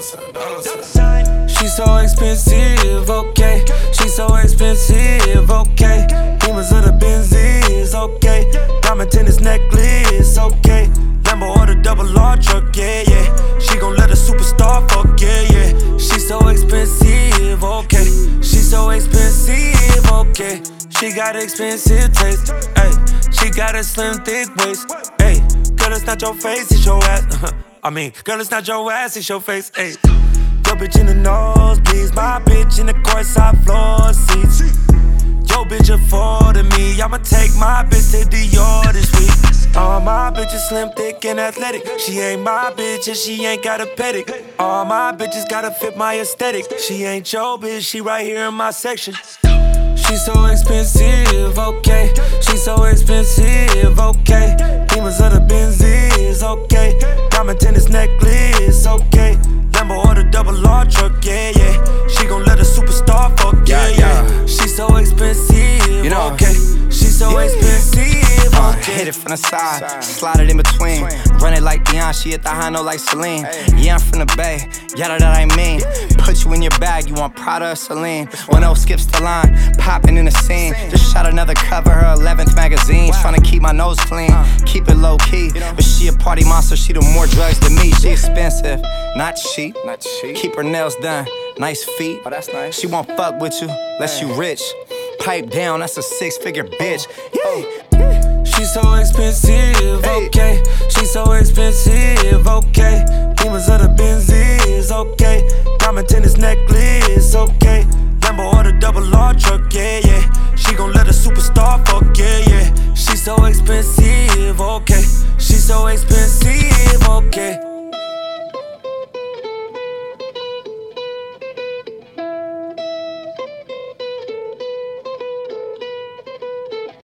She so expensive, okay. She so expensive, okay. Demons of the Benzies, okay. Diamond tennis necklace, okay. Lambo or the double R truck, yeah, yeah. She gon' let a superstar fuck, yeah, yeah. She so expensive, okay. She so expensive, okay. She got expensive taste, ayy. She got a slim, thick waist, ayy. Girl, it's not your face, it's your ass. I mean, girl, it's not your ass, it's your face, ayy. Your bitch in the nosebleeds, my bitch in the courtside floor seats. Yo bitch affording me, I'ma take my bitch to Dior this week. All my bitches slim, thick, and athletic. She ain't my bitch and she ain't got a pedic. All my bitches gotta fit my aesthetic. She ain't your bitch, she right here in my section. She so expensive, okay. She so expensive, okay. Demons of the Benzies, okay. Diamond tennis necklace, okay. Lambo or the double R truck, yeah, yeah. She gon' let a superstar fuck, yeah, yeah. She so expensive, okay. She so expensive, okay. Hit it from the side, slide it in between. Run it like Deion, she hit the high note like Celine. Yeah, I'm from the Bay, yeah, that I mean. Put you in your bag, you want Prada or Celine. 1-0 skips the line, popping in the scene. Just shot another cover, her 11th magazine. Tryna keep my nose clean, keep it low key. But she a party monster, she do more drugs than me. She expensive, not cheap. Keep her nails done, nice feet. Oh, that's nice. She won't fuck with you, unless you rich. Pipe down, that's a 6-figure bitch. Yeah. She so expensive, okay. She so expensive, okay. Demons of the Benzies, okay. Diamond tennis necklace, okay. Lambo or the double R truck, yeah, yeah. She gon' let a superstar fuck, yeah, yeah. She so expensive, okay. She so expensive, okay.